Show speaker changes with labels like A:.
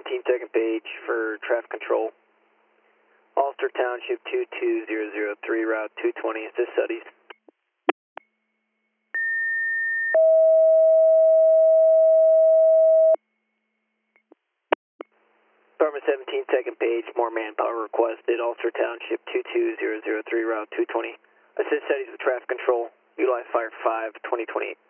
A: 17 second page for traffic control. Ulster Township 22003, route 220, assist studies. Department 17 second page, more manpower requested. Ulster Township 22003, route 220. Assist studies with traffic control. Utilize Fire 5, 2028.